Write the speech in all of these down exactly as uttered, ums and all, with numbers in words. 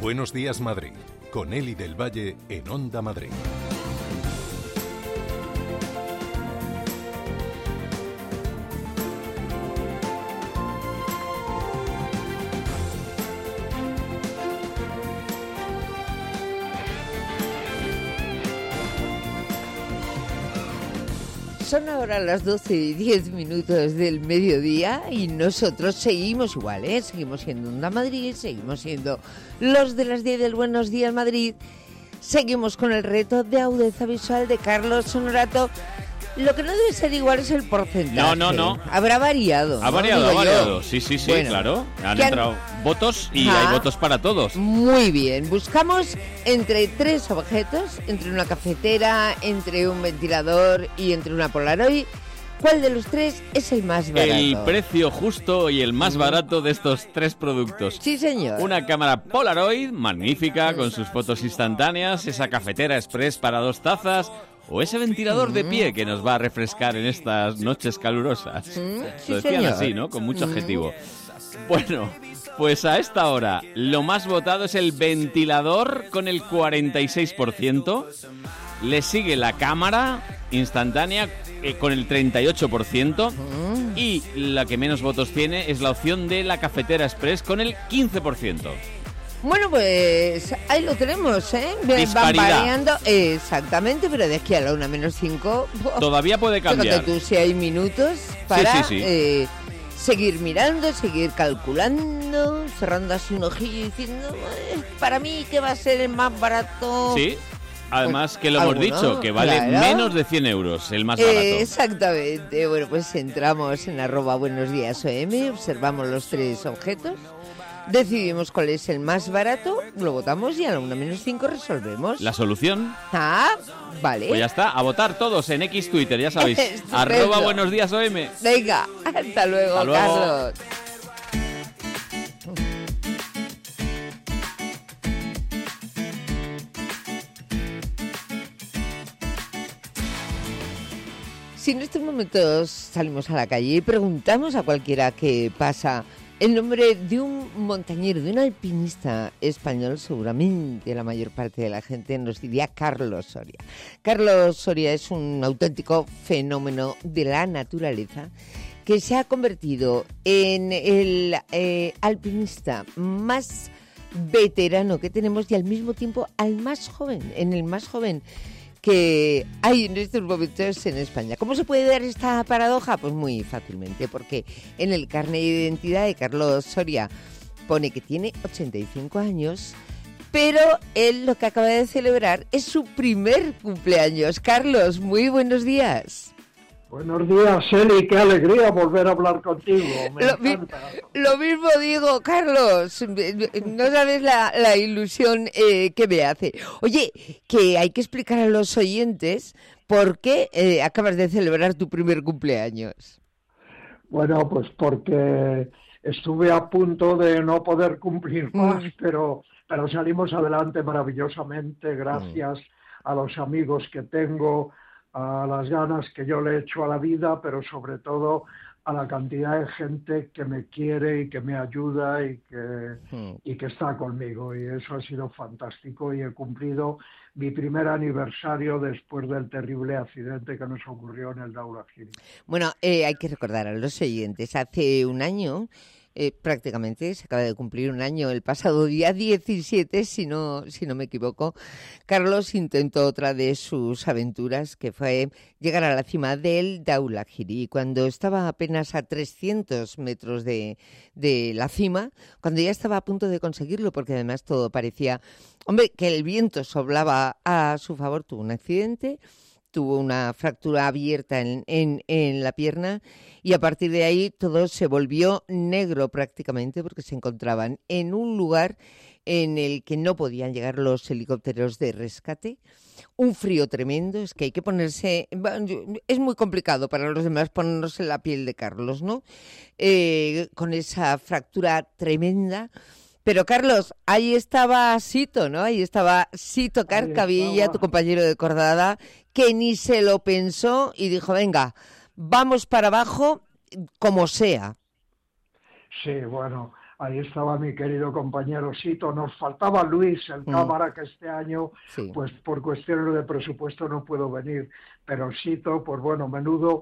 Buenos días, Madrid, con Eli del Valle en Onda Madrid. Son ahora las doce y diez minutos del mediodía y nosotros seguimos igual, ¿eh? Seguimos siendo Onda Madrid, seguimos siendo los de las diez del Buenos Días Madrid, seguimos con el reto de agudeza visual de Carlos Honorato. Lo que no debe ser igual es el porcentaje. No, no, no. Habrá variado. Ha ¿no? variado, Digo ha variado. yo. Sí, sí, sí, Bueno, claro. Han han... entrado votos y ah, hay votos para todos. Muy bien. Buscamos entre tres objetos, entre una cafetera, entre un ventilador y entre una Polaroid. ¿Cuál de los tres es el más barato? El precio justo y el más barato de estos tres productos. Sí, señor. Una cámara Polaroid magnífica con sus fotos instantáneas, esa cafetera express para dos tazas o ese ventilador mm. de pie que nos va a refrescar en estas noches calurosas. Mm, sí, Lo decían señor. así, ¿no? Con mucho adjetivo. Mm. Bueno, pues a esta hora lo más votado es el ventilador con el cuarenta y seis por ciento. Le sigue la cámara instantánea eh, con el treinta y ocho por ciento. Mm. Y la que menos votos tiene es la opción de la cafetera express con el quince por ciento. Bueno, pues ahí lo tenemos, ¿eh? Van variando, exactamente, pero de aquí a la una menos cinco... Oh, todavía puede cambiar. Fíjate tú si hay minutos para sí, sí, sí. Eh, seguir mirando, seguir calculando, cerrando así un ojillo y diciendo, eh, para mí, ¿qué va a ser el más barato? Sí. Además, pues, que lo hemos ¿alguno? dicho, que vale Claro. menos de cien euros, el más barato. Eh, exactamente. Bueno, pues entramos en arroba buenos días O M, observamos los tres objetos, decidimos cuál es el más barato, lo votamos y a la una menos cinco resolvemos. La solución. Ah, vale. Pues ya está, a votar todos en X Twitter, ya sabéis. arroba buenos días O M. Venga, hasta luego, hasta luego. Carlos. Si en estos momentos salimos a la calle y preguntamos a cualquiera qué pasa el nombre de un montañero, de un alpinista español, seguramente la mayor parte de la gente nos diría Carlos Soria. Carlos Soria es un auténtico fenómeno de la naturaleza que se ha convertido en el eh, alpinista más veterano que tenemos y al mismo tiempo al más joven, en el más joven que hay en estos momentos en España. ¿Cómo se puede dar esta paradoja? Pues muy fácilmente, porque en el carnet de identidad de Carlos Soria pone que tiene ochenta y cinco años, pero él lo que acaba de celebrar es su primer cumpleaños. Carlos, muy buenos días. Buenos días, Eli, qué alegría volver a hablar contigo. Me lo, mi, lo mismo digo, Carlos, no sabes la, la ilusión eh, que me hace. Oye, que hay que explicar a los oyentes por qué eh, acabas de celebrar tu primer cumpleaños. Bueno, pues porque estuve a punto de no poder cumplir más, mm. pero, pero salimos adelante maravillosamente gracias mm. a los amigos que tengo, a las ganas que yo le echo a la vida, pero sobre todo a la cantidad de gente que me quiere y que me ayuda y que, mm. y que está conmigo. Y eso ha sido fantástico y he cumplido mi primer aniversario después del terrible accidente que nos ocurrió en el Daulagiri. Bueno, eh, hay que recordar a los oyentes, hace un año... Eh, prácticamente se acaba de cumplir un año, el pasado día diecisiete, si no, si no me equivoco, Carlos intentó otra de sus aventuras, que fue llegar a la cima del Daulagiri. Cuando estaba apenas a trescientos metros de, de la cima, cuando ya estaba a punto de conseguirlo, porque además todo parecía, hombre, que el viento soplaba a su favor, tuvo un accidente, tuvo una fractura abierta en, en, en la pierna y a partir de ahí todo se volvió negro prácticamente porque se encontraban en un lugar en el que no podían llegar los helicópteros de rescate. Un frío tremendo, es que hay que ponerse... Es muy complicado para los demás ponernos en la piel de Carlos, ¿no? Eh, con esa fractura tremenda. Pero, Carlos, ahí estaba Sito, ¿no? Ahí estaba Sito Carcavilla, tu compañero de cordada, que ni se lo pensó y dijo, venga, vamos para abajo como sea. Sí, bueno, ahí estaba mi querido compañero Sito, nos faltaba Luis, el mm. cámara, que este año, sí. pues por cuestiones de presupuesto no puedo venir, pero Sito, pues bueno, menudo,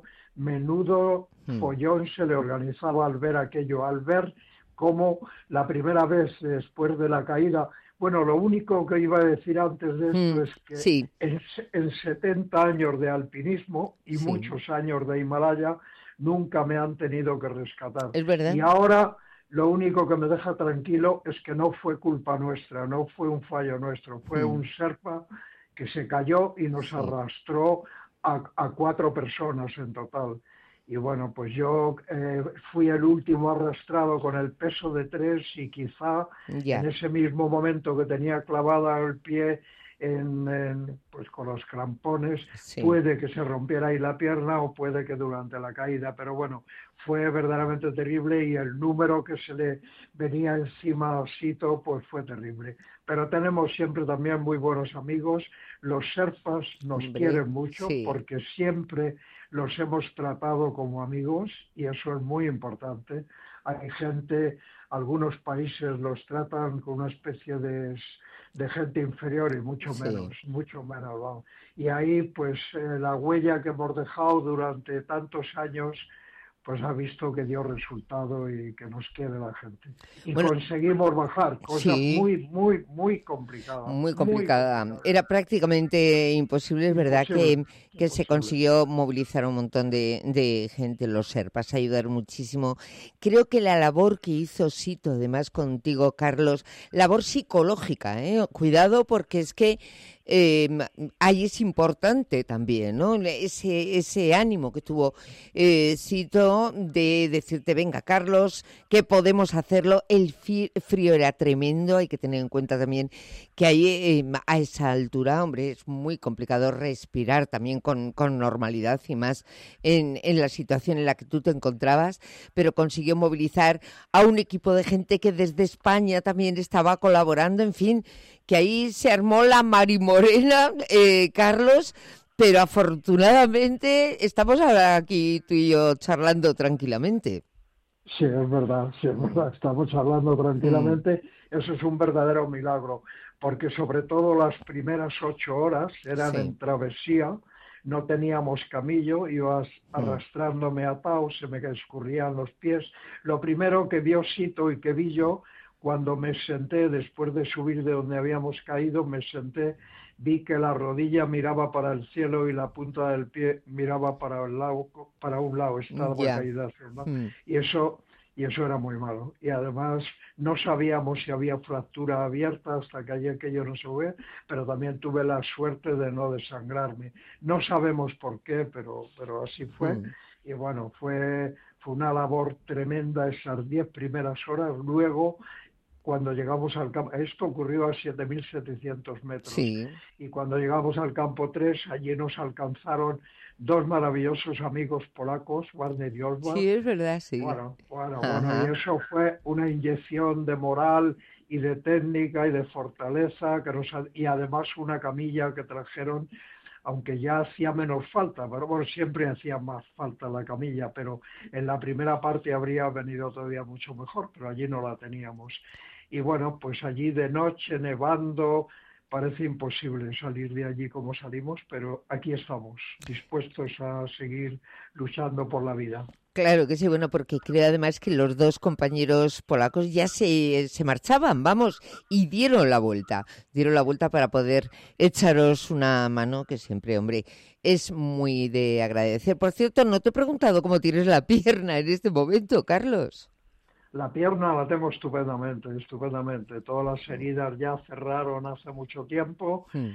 menudo mm. follón se le organizaba al ver aquello, al ver cómo la primera vez después de la caída. Bueno, lo único que iba a decir antes de esto mm, es que sí. en, en setenta años de alpinismo y sí. muchos años de Himalaya, nunca me han tenido que rescatar. Es verdad. Y ahora lo único que me deja tranquilo es que no fue culpa nuestra, no fue un fallo nuestro, fue mm. un Sherpa que se cayó y nos sí. arrastró a, a cuatro personas en total. Y bueno, pues yo eh, fui el último arrastrado con el peso de tres y quizá yeah. en ese mismo momento que tenía clavada el pie en, en, pues con los crampones, sí. puede que se rompiera ahí la pierna o puede que durante la caída, pero bueno, fue verdaderamente terrible y el número que se le venía encima a Sito pues fue terrible. Pero tenemos siempre también muy buenos amigos, los Sherpas nos Hombre, quieren mucho sí. porque siempre los hemos tratado como amigos y eso es muy importante. Hay gente, algunos países los tratan con una especie de, de gente inferior y mucho menos, sí. mucho menos. ¿no? Y ahí pues eh, la huella que hemos dejado durante tantos años pues ha visto que dio resultado y que nos quiere la gente. Y bueno, conseguimos bajar, cosa sí. muy, muy, muy complicada. Muy complicada. Muy complicada. Era prácticamente imposible, es verdad imposible, que, que se consiguió movilizar un montón de, de gente, los Sherpas, ayudar muchísimo. Creo que la labor que hizo Sito, además contigo, Carlos, labor psicológica, ¿eh? Cuidado, porque es que Eh, ahí es importante también, ¿no? Ese, ese ánimo que tuvo eh, Sito de decirte, venga, Carlos, que podemos hacerlo. El frío era tremendo, hay que tener en cuenta también que ahí eh, a esa altura, hombre, es muy complicado respirar también con, con normalidad y más en, en la situación en la que tú te encontrabas, pero consiguió movilizar a un equipo de gente que desde España también estaba colaborando, en fin, que ahí se armó la marimorena, eh, Carlos, pero afortunadamente estamos ahora aquí tú y yo charlando tranquilamente. Sí, es verdad, sí, es verdad, estamos charlando tranquilamente, mm. eso es un verdadero milagro, porque sobre todo las primeras ocho horas eran sí. en travesía, no teníamos camillo, ibas mm. arrastrándome atado, se me escurrían los pies. Lo primero que vio Sito y que vi yo, cuando me senté, después de subir de donde habíamos caído, me senté, vi que la rodilla miraba para el cielo y la punta del pie miraba para el lado, para un lado, estaba yeah. caída hacia un lado. Mm. Y eso, y eso era muy malo. Y además no sabíamos si había fractura abierta hasta que ayer que yo no se ve, pero también tuve la suerte de no desangrarme. No sabemos por qué, pero, pero así fue. Mm. Y bueno, fue, fue una labor tremenda esas diez primeras horas. Luego, cuando llegamos al campo, esto ocurrió a siete mil setecientos metros, sí. y cuando llegamos al campo tres, allí nos alcanzaron dos maravillosos amigos polacos, Warner y Oswald. Sí, es verdad, sí. Bueno, bueno, bueno, y eso fue una inyección de moral y de técnica y de fortaleza, que nos, y además una camilla que trajeron, aunque ya hacía menos falta, pero bueno, siempre hacía más falta la camilla, pero en la primera parte habría venido todavía mucho mejor, pero allí no la teníamos. Y bueno, pues allí de noche, nevando, parece imposible salir de allí como salimos, pero aquí estamos, dispuestos a seguir luchando por la vida. Claro que sí, bueno, porque creo además que los dos compañeros polacos ya se, se marchaban, vamos, y dieron la vuelta, dieron la vuelta para poder echaros una mano, que siempre, hombre, es muy de agradecer. Por cierto, no te he preguntado cómo tienes la pierna en este momento, Carlos. La pierna la tengo estupendamente, estupendamente. Todas las heridas ya cerraron hace mucho tiempo hmm.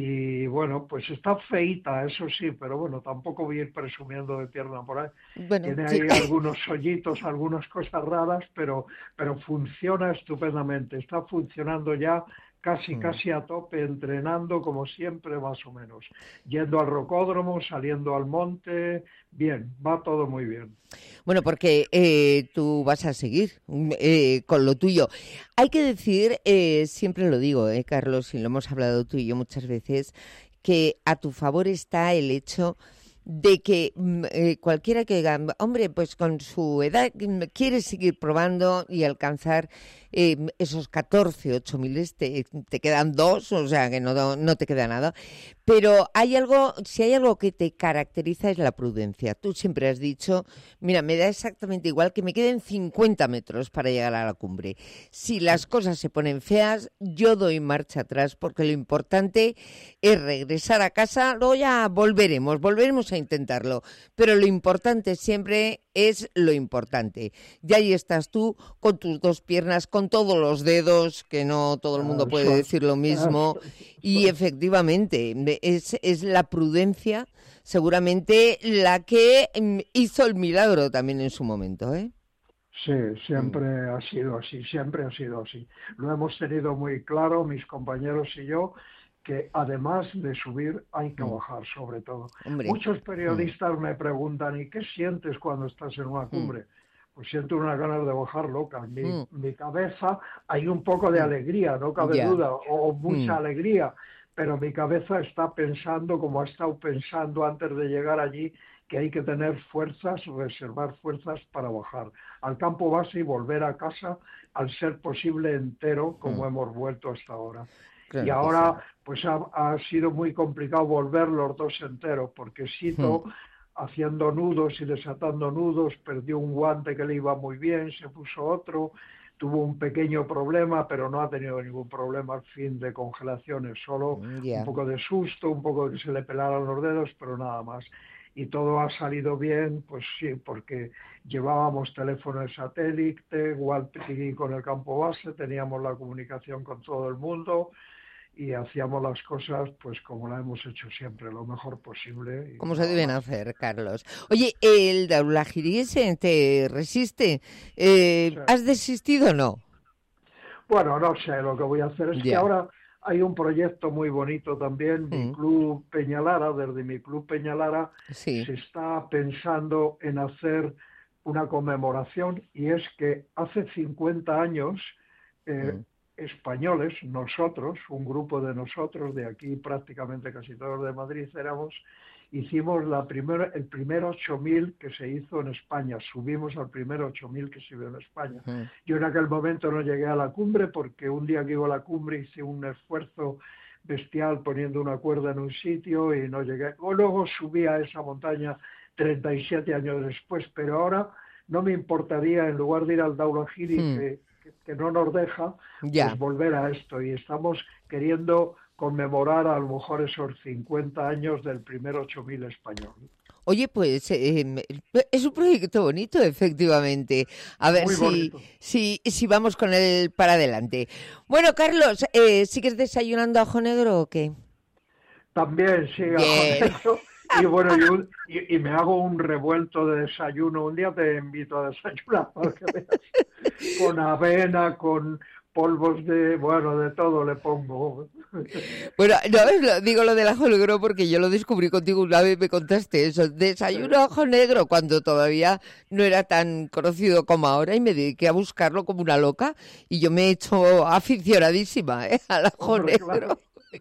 y bueno, pues está feíta, eso sí, pero bueno, tampoco voy a ir presumiendo de pierna por ahí. Bueno, Tiene ahí sí. algunos hoyitos, algunas cosas raras, pero, pero funciona estupendamente. Está funcionando ya casi, casi a tope, entrenando como siempre, más o menos. Yendo al rocódromo, saliendo al monte, bien, va todo muy bien. Bueno, porque eh, tú vas a seguir eh, con lo tuyo. Hay que decir, eh, siempre lo digo, eh, Carlos, y lo hemos hablado tú y yo muchas veces, que a tu favor está el hecho de que eh, cualquiera que diga, hombre, pues con su edad quiere seguir probando y alcanzar eh, esos catorce, ocho miles, te, te quedan dos, o sea que no, no te queda nada. Pero hay algo, si hay algo que te caracteriza es la prudencia. Tú siempre has dicho, mira, me da exactamente igual que me queden cincuenta metros para llegar a la cumbre. Si las cosas se ponen feas, yo doy marcha atrás, porque lo importante es regresar a casa, luego ya volveremos, volveremos a intentarlo. Pero lo importante siempre es lo importante. Y ahí estás tú con tus dos piernas, con todos los dedos, que no todo el mundo puede decir lo mismo. Y efectivamente, es, es la prudencia seguramente la que hizo el milagro también en su momento, ¿eh? Sí, siempre mm. ha sido así, siempre ha sido así. Lo hemos tenido muy claro, mis compañeros y yo, que además de subir hay que mm. bajar, sobre todo. Hombre. Muchos periodistas mm. me preguntan, ¿y qué sientes cuando estás en una cumbre? Mm. Pues siento unas ganas de bajar locas. Mi, mm. mi cabeza, hay un poco de alegría, no cabe yeah. duda, o, o mucha mm. alegría, pero mi cabeza está pensando, como ha estado pensando antes de llegar allí, que hay que tener fuerzas, reservar fuerzas para bajar al campo base y volver a casa, al ser posible entero, como mm. hemos vuelto hasta ahora. Claro, y ahora, sí. pues ha, ha sido muy complicado volver los dos enteros, porque Sito, mm. haciendo nudos y desatando nudos, perdió un guante que le iba muy bien, se puso otro, tuvo un pequeño problema, pero no ha tenido ningún problema al fin de congelaciones, solo yeah. un poco de susto, un poco de que se le pelaran los dedos, pero nada más. Y todo ha salido bien, pues sí, porque llevábamos teléfono de satélite, igual con el campo base, teníamos la comunicación con todo el mundo y hacíamos las cosas pues como la hemos hecho siempre, lo mejor posible. Como se deben hacer, Carlos. Oye, ¿el Daulagiri te resiste? Eh, sí. ¿Has desistido o no? Bueno, no sé, lo que voy a hacer es yeah. que ahora hay un proyecto muy bonito también, mi mm. club Peñalara, desde mi club Peñalara sí. se está pensando en hacer una conmemoración, y es que hace cincuenta años eh, mm. españoles, nosotros, un grupo de nosotros, de aquí prácticamente casi todos de Madrid éramos, hicimos la primera, el primer ocho mil que se hizo en España, subimos al primer ocho mil que se hizo en España. Uh-huh. Yo en aquel momento no llegué a la cumbre porque un día que iba a la cumbre hice un esfuerzo bestial poniendo una cuerda en un sitio y no llegué. O luego subí a esa montaña treinta y siete años después, pero ahora no me importaría, en lugar de ir al Daulagiri, uh-huh. que, que, que no nos deja, yeah. pues volver a esto. Y estamos queriendo conmemorar a lo mejor esos cincuenta años del primer ocho mil español. Oye, pues eh, es un proyecto bonito, efectivamente. A ver si, si, si vamos con él para adelante. Bueno, Carlos, eh, ¿sigues desayunando ajo negro o qué? También, sí, ajo negro. Y bueno, yo, y, y me hago un revuelto de desayuno. Un día te invito a desayunar para que veas. Con avena, con polvos de, bueno, de todo le pongo. Bueno, no, digo lo del ajo negro porque yo lo descubrí contigo una vez, me contaste eso, desayuno ajo negro, cuando todavía no era tan conocido como ahora, y me dediqué a buscarlo como una loca, y yo me he hecho aficionadísima, ¿eh?, al ajo Hombre, negro. Claro.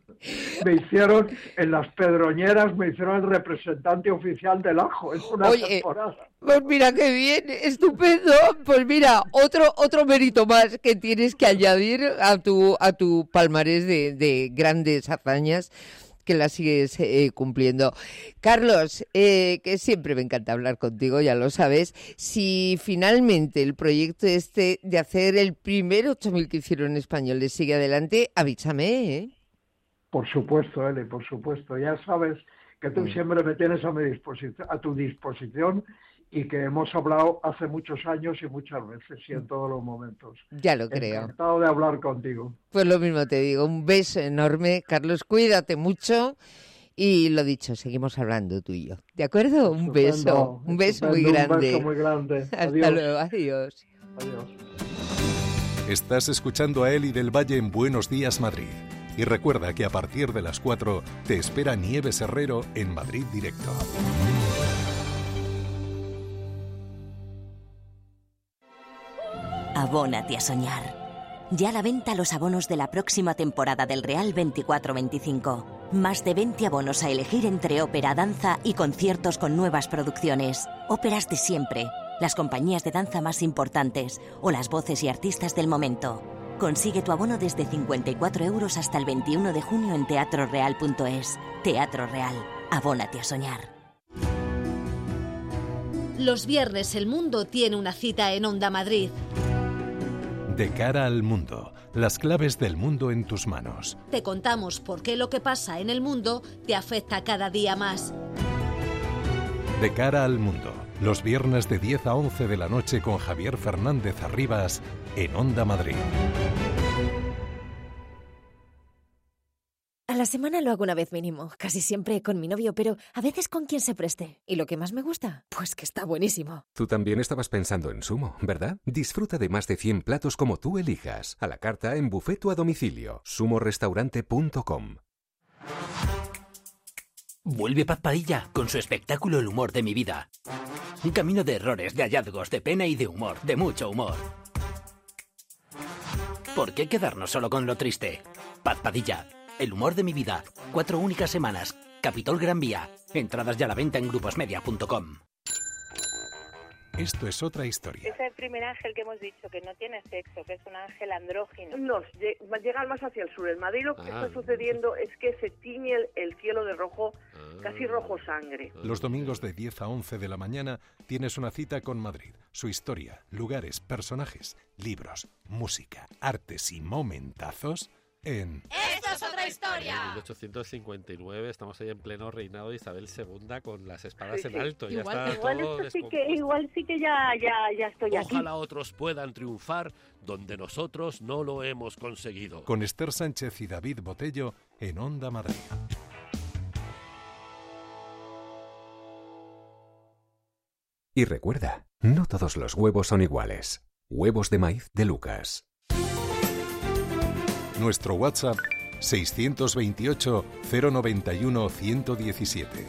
Me hicieron, en las Pedroñeras, me hicieron el representante oficial del ajo en una Oye, temporada. Pues mira qué bien, estupendo. Pues mira, otro otro mérito más que tienes que añadir a tu a tu palmarés de, de grandes hazañas, que la sigues eh, cumpliendo. Carlos, eh, que siempre me encanta hablar contigo, ya lo sabes. Si finalmente el proyecto este de hacer el primer ocho mil que hicieron españoles sigue adelante, avísame, ¿eh? Por supuesto, Eli, por supuesto. Ya sabes que tú mm. siempre me tienes a mi disposición, a tu disposición, y que hemos hablado hace muchos años y muchas veces y en todos los momentos. Ya lo creo. Encantado de hablar contigo. Pues lo mismo te digo. Un beso enorme, Carlos. Cuídate mucho. Y lo dicho, seguimos hablando tú y yo. ¿De acuerdo? Un estupendo, beso. Un beso estupendo, muy grande. Un beso muy grande. Hasta Adiós. luego. Adiós. Adiós. Estás escuchando a Eli del Valle en Buenos Días, Madrid. Y recuerda que a partir de las cuatro te espera Nieves Herrero en Madrid Directo. Abónate a soñar. Ya a la venta los abonos de la próxima temporada del Real veinticuatro veinticinco. Más de veinte abonos a elegir entre ópera, danza y conciertos con nuevas producciones. Óperas de siempre, las compañías de danza más importantes o las voces y artistas del momento. Consigue tu abono desde cincuenta y cuatro euros hasta el veintiuno de junio en teatro real punto es. Teatro Real. Abónate a soñar. Los viernes el mundo tiene una cita en Onda Madrid. De cara al mundo, las claves del mundo en tus manos. Te contamos por qué lo que pasa en el mundo te afecta cada día más. De cara al mundo, los viernes de diez a once de la noche con Javier Fernández Arribas en Onda Madrid. A la semana lo hago una vez mínimo, casi siempre con mi novio, pero a veces con quien se preste. ¿Y lo que más me gusta? Pues que está buenísimo. Tú también estabas pensando en Sumo, ¿verdad? Disfruta de más de cien platos como tú elijas. A la carta en buffet o a domicilio. sumo restaurante punto com. Vuelve Paz Padilla con su espectáculo El humor de mi vida. Un camino de errores, de hallazgos, de pena y de humor, de mucho humor. ¿Por qué quedarnos solo con lo triste? Paz Padilla. El humor de mi vida. Cuatro únicas semanas. Capitol Gran Vía. Entradas ya a la venta en gruposmedia punto com. Esto es otra historia. Ese primer ángel que hemos dicho que no tiene sexo, que es un ángel andrógino. Nos llegan más hacia el sur. En Madrid lo que ah, está sucediendo es que se tiñe el, el cielo de rojo, ah, casi rojo sangre. Los domingos de diez a once de la mañana tienes una cita con Madrid. Su historia, lugares, personajes, libros, música, artes y momentazos en... ¡Esto es otra historia! En mil ochocientos cincuenta y nueve estamos ahí en pleno reinado de Isabel segunda con las espadas sí, en alto. Sí. Ya Igual, está igual, todo sí que, igual sí que ya, ya, ya estoy aquí. Ojalá otros puedan triunfar donde nosotros no lo hemos conseguido. Con Esther Sánchez y David Botello en Onda Madrid. Y recuerda, no todos los huevos son iguales. Huevos de maíz de Lucas. Nuestro WhatsApp seiscientos veintiocho, cero noventa y uno, ciento diecisiete.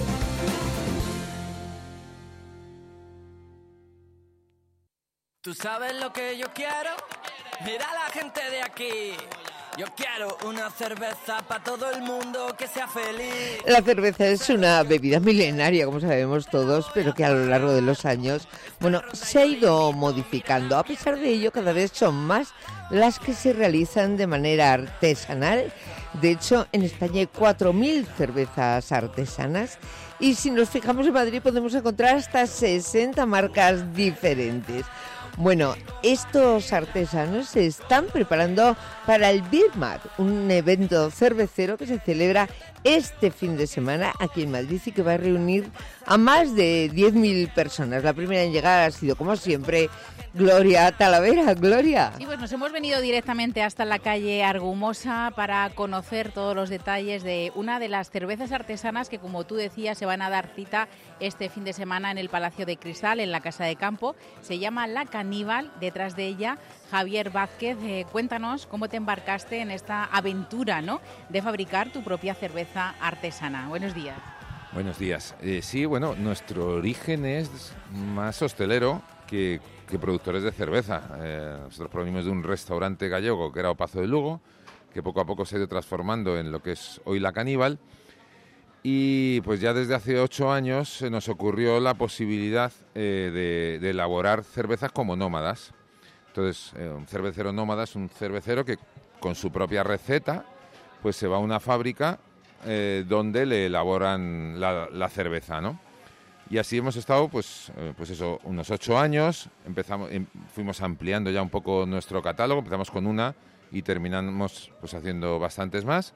¿Tú sabes lo que yo quiero? Mira a la gente de aquí. Yo quiero una cerveza para todo el mundo que sea feliz. La cerveza es una bebida milenaria, como sabemos todos, pero que a lo largo de los años, bueno, se ha ido modificando. A pesar de ello, cada vez son más las que se realizan de manera artesanal. De hecho, en España hay cuatro mil cervezas artesanas y si nos fijamos en Madrid podemos encontrar hasta sesenta marcas diferentes. Bueno, estos artesanos se están preparando para el Beer Mat, un evento cervecero que se celebra este fin de semana aquí en Madrid y que va a reunir a más de diez mil personas. La primera en llegar ha sido, como siempre, Gloria Talavera. Gloria. Sí, pues nos hemos venido directamente hasta la calle Argumosa para conocer todos los detalles de una de las cervezas artesanas que, como tú decías, se van a dar cita este fin de semana en el Palacio de Cristal, en la Casa de Campo. Se llama La Caníbal. Detrás de ella, Javier Vázquez. Eh, cuéntanos cómo te embarcaste en esta aventura, ¿no?, de fabricar tu propia cerveza artesana. Buenos días. Buenos días. Eh, sí, bueno, nuestro origen es más hostelero que, que productores de cerveza. Eh, nosotros provenimos de un restaurante gallego que era Opazo de Lugo, que poco a poco se ha ido transformando en lo que es hoy La Caníbal. Y pues ya desde hace ocho años se nos ocurrió la posibilidad eh, de, de elaborar cervezas como nómadas. Entonces, eh, un cervecero nómada es un cervecero que con su propia receta pues se va a una fábrica eh, donde le elaboran la, la cerveza, ¿no? Y así hemos estado, pues, eh, pues eso, unos ocho años. Empezamos, em, fuimos ampliando ya un poco nuestro catálogo. Empezamos con una y terminamos pues haciendo bastantes más.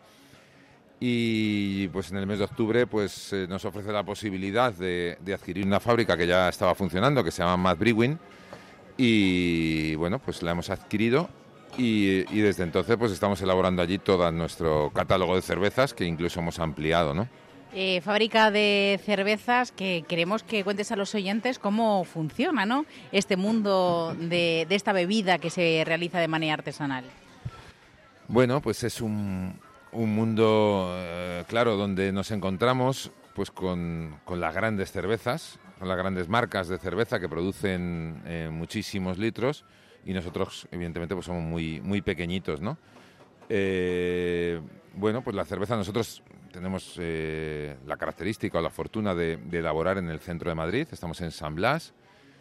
Y pues en el mes de octubre pues eh, nos ofrece la posibilidad de, de adquirir una fábrica que ya estaba funcionando, que se llama Mad Brewing. Y bueno, pues la hemos adquirido. Y, y desde entonces pues estamos elaborando allí todo nuestro catálogo de cervezas, que incluso hemos ampliado, ¿no? Eh, fábrica de cervezas que queremos que cuentes a los oyentes cómo funciona, ¿no?, este mundo de, de esta bebida que se realiza de manera artesanal. Bueno, pues es un, un mundo, eh, claro, donde nos encontramos pues con, con las grandes cervezas, con las grandes marcas de cerveza que producen eh, muchísimos litros, y nosotros, evidentemente, pues somos muy, muy pequeñitos, ¿no? Eh, bueno, pues la cerveza nosotros tenemos eh, la característica o la fortuna de, de elaborar en el centro de Madrid, estamos en San Blas,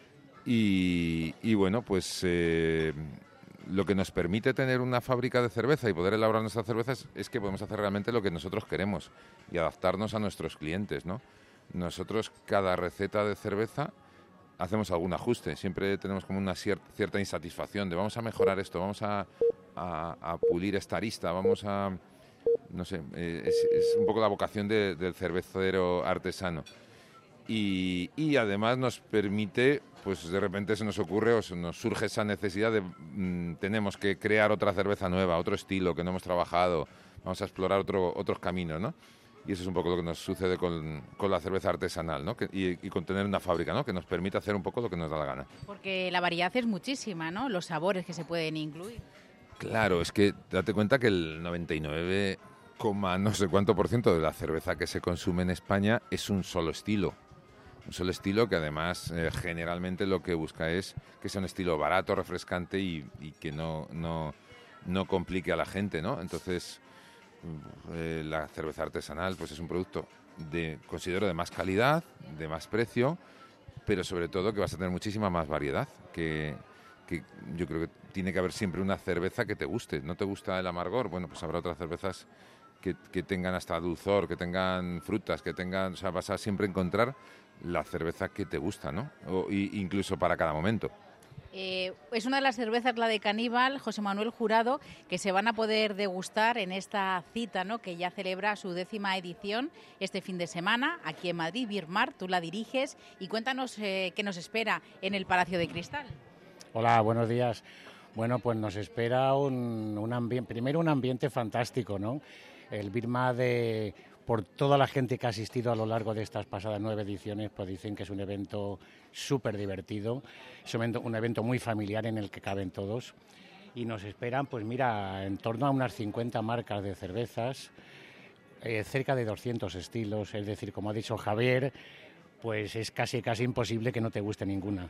y, y bueno, pues eh, lo que nos permite tener una fábrica de cerveza y poder elaborar nuestras cervezas es que podemos hacer realmente lo que nosotros queremos y adaptarnos a nuestros clientes, ¿no? Nosotros, cada receta de cerveza, hacemos algún ajuste. Siempre tenemos como una cier- cierta insatisfacción de vamos a mejorar esto, vamos a, a, a pulir esta arista, vamos a... No sé, eh, es, es un poco la vocación de, del cervecero artesano. Y, y además nos permite, pues de repente se nos ocurre o se nos surge esa necesidad de mmm, tenemos que crear otra cerveza nueva, otro estilo que no hemos trabajado, vamos a explorar otro, otros caminos, ¿no? Y eso es un poco lo que nos sucede con, con la cerveza artesanal, ¿no? Que, y, y con tener una fábrica, ¿no? Que nos permite hacer un poco lo que nos da la gana. Porque la variedad es muchísima, ¿no? Los sabores que se pueden incluir. Claro, es que date cuenta que el noventa y nueve, no sé cuánto por ciento de la cerveza que se consume en España es un solo estilo. Un solo estilo que además eh, generalmente lo que busca es que sea un estilo barato, refrescante y, y que no, no, no complique a la gente, ¿no? Entonces, eh, la cerveza artesanal pues es un producto de, considero, de más calidad, de más precio, pero sobre todo que vas a tener muchísima más variedad, que, que yo creo que tiene que haber siempre una cerveza que te guste. ¿No te gusta el amargor? Bueno, pues habrá otras cervezas que, que tengan hasta dulzor, que tengan frutas, que tengan... O sea, vas a siempre encontrar la cerveza que te gusta, ¿no? O, y, incluso para cada momento. Eh, es una de las cervezas, la de Caníbal, José Manuel Jurado, que se van a poder degustar en esta cita, ¿no? Que ya celebra su décima edición este fin de semana, aquí en Madrid. Beer Mart, tú la diriges, y cuéntanos eh, qué nos espera en el Palacio de Cristal. Hola, buenos días. Bueno, pues nos espera un, un ambiente, primero un ambiente fantástico, ¿no? El Beer Mart, de, por toda la gente que ha asistido a lo largo de estas pasadas nueve ediciones, pues dicen que es un evento súper divertido, es un evento, un evento muy familiar en el que caben todos, y nos esperan, pues mira, en torno a unas cincuenta marcas de cervezas, eh, cerca de doscientos estilos, es decir, como ha dicho Javier, pues es casi, casi imposible que no te guste ninguna,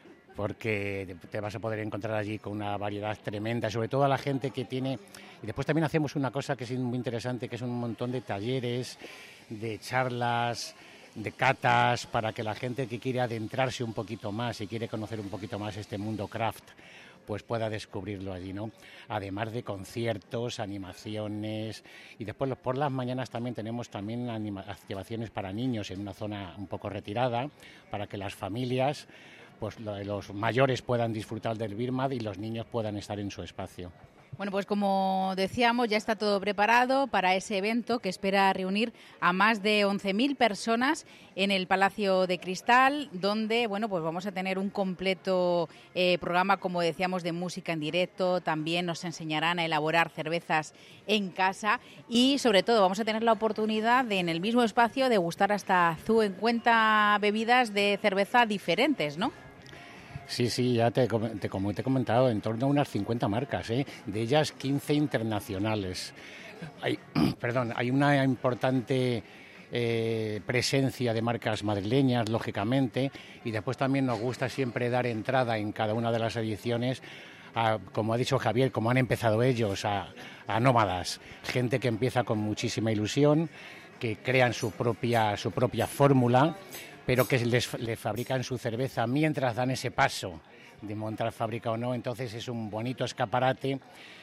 porque te vas a poder encontrar allí con una variedad tremenda, sobre todo a la gente que tiene... Y después también hacemos una cosa que es muy interesante, que es un montón de talleres, de charlas, de catas, para que la gente que quiere adentrarse un poquito más y quiere conocer un poquito más este mundo craft, pues pueda descubrirlo allí, ¿no? Además de conciertos, animaciones, y después por las mañanas también tenemos también anima- activaciones para niños en una zona un poco retirada, para que las familias, pues los mayores puedan disfrutar del Beer Mart y los niños puedan estar en su espacio. Bueno, pues como decíamos, ya está todo preparado para ese evento que espera reunir a más de once mil personas en el Palacio de Cristal, donde, bueno, pues vamos a tener un completo eh, programa, como decíamos, de música en directo. También nos enseñarán a elaborar cervezas en casa y, sobre todo, vamos a tener la oportunidad de, en el mismo espacio, degustar hasta cincuenta bebidas de cerveza diferentes, ¿no? Sí, sí, ya te, te, como te he comentado, en torno a unas cincuenta marcas, ¿eh? De ellas quince internacionales. Hay, perdón, hay una importante eh, presencia de marcas madrileñas, lógicamente, y después también nos gusta siempre dar entrada en cada una de las ediciones a, como ha dicho Javier, como han empezado ellos, a, a nómadas, gente que empieza con muchísima ilusión, que crean su propia, su propia fórmula, pero que les, les fabrican su cerveza mientras dan ese paso de montar fábrica o no. Entonces es un bonito escaparate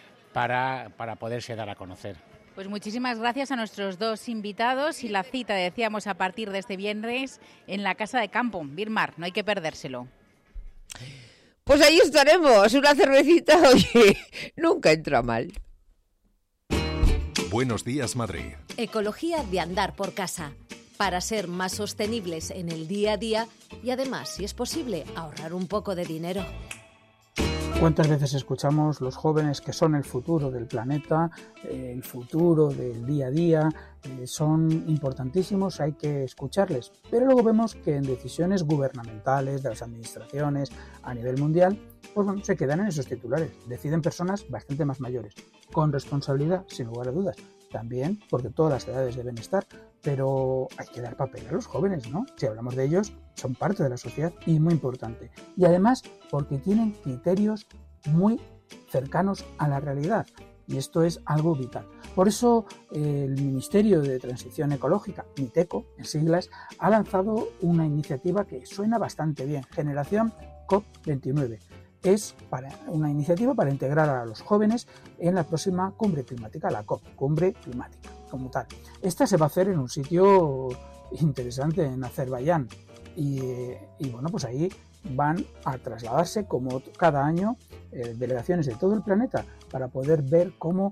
para, para poderse dar a conocer. Pues muchísimas gracias a nuestros dos invitados, y la cita, decíamos, a partir de este viernes en la Casa de Campo, Beer Mart, no hay que perdérselo. Pues ahí estaremos, una cervecita, oye, nunca entra mal. Buenos días, Madrid. Ecología de andar por casa, para ser más sostenibles en el día a día y además, si es posible, ahorrar un poco de dinero. ¿Cuántas veces escuchamos los jóvenes que son el futuro del planeta, el futuro del día a día? Eh, son importantísimos, hay que escucharles. Pero luego vemos que en decisiones gubernamentales, de las administraciones a nivel mundial, pues bueno, se quedan en esos titulares. Deciden personas bastante más mayores, con responsabilidad, sin lugar a dudas. También porque todas las edades deben estar, pero hay que dar papel a los jóvenes, ¿no? Si hablamos de ellos, son parte de la sociedad y muy importante. Y además porque tienen criterios muy cercanos a la realidad. y esto es algo vital. Por eso eh, el Ministerio de Transición Ecológica, MITECO en siglas, ha lanzado una iniciativa que suena bastante bien, Generación COP veintinueve. Es para una iniciativa para integrar a los jóvenes en la próxima cumbre climática, la COP, cumbre climática como tal. Esta se va a hacer en un sitio interesante, en Azerbaiyán, y, y bueno, pues ahí van a trasladarse como cada año eh, delegaciones de todo el planeta para poder ver cómo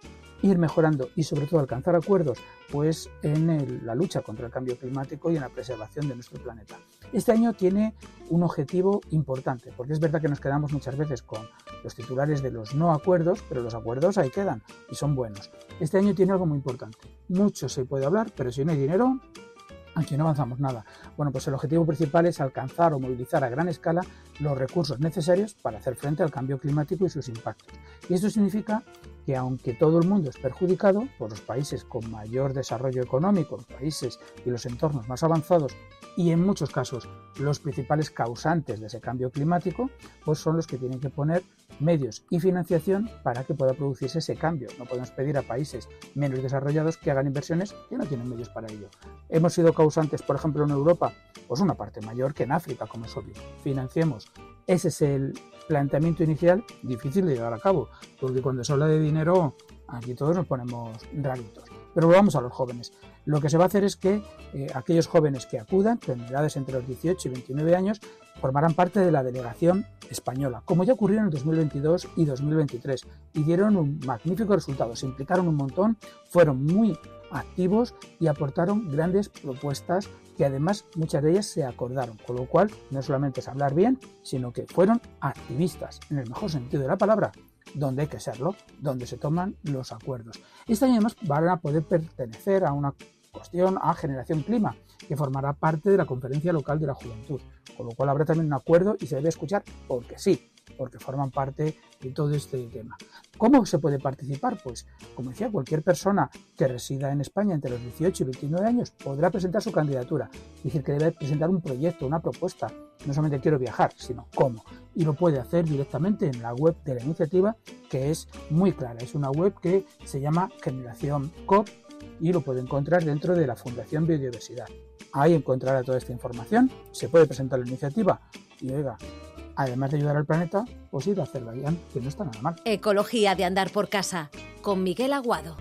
ir mejorando y sobre todo alcanzar acuerdos pues en el, la lucha contra el cambio climático y en la preservación de nuestro planeta. Este año tiene un objetivo importante, porque es verdad que nos quedamos muchas veces con los titulares de los no acuerdos, pero los acuerdos ahí quedan y son buenos. Este año tiene algo muy importante. Mucho se puede hablar, pero si no hay dinero, aquí no avanzamos nada. Bueno, pues el objetivo principal es alcanzar o movilizar a gran escala los recursos necesarios para hacer frente al cambio climático y sus impactos. Y esto significa que aunque todo el mundo es perjudicado por los países con mayor desarrollo económico, los países y los entornos más avanzados, y en muchos casos los principales causantes de ese cambio climático, pues son los que tienen que poner medios y financiación para que pueda producirse ese cambio. No podemos pedir a países menos desarrollados que hagan inversiones que no tienen medios para ello. Hemos sido causantes, por ejemplo, en Europa, pues una parte mayor que en África, como es obvio. Financiemos. Ese es el planteamiento inicial, difícil de llevar a cabo, porque cuando se habla de dinero, aquí todos nos ponemos raritos. Pero volvamos a los jóvenes. Lo que se va a hacer es que eh, aquellos jóvenes que acudan, con edades entre los dieciocho y veintinueve años, formarán parte de la delegación española, como ya ocurrió en el dos mil veintidós y dos mil veintitrés, y dieron un magnífico resultado, se implicaron un montón, fueron muy activos y aportaron grandes propuestas que además muchas de ellas se acordaron, con lo cual no solamente es hablar bien, sino que fueron activistas, en el mejor sentido de la palabra, donde hay que serlo, donde se toman los acuerdos. Este año además van a poder pertenecer a una cuestión, a Generación Clima, que formará parte de la Conferencia Local de la Juventud, con lo cual habrá también un acuerdo y se debe escuchar porque sí, porque forman parte de todo este tema. ¿Cómo se puede participar? Pues, como decía, cualquier persona que resida en España entre los dieciocho y veintinueve años podrá presentar su candidatura, es decir, que debe presentar un proyecto, una propuesta, no solamente quiero viajar, sino cómo, y lo puede hacer directamente en la web de la iniciativa, que es muy clara, es una web que se llama Generación COP y lo puede encontrar dentro de la Fundación Biodiversidad. Ahí encontrará toda esta información, se puede presentar la iniciativa y, oiga, además de ayudar al planeta, pues ir a Azerbaiyán, que no está nada mal. Ecología de andar por casa, con Miguel Aguado.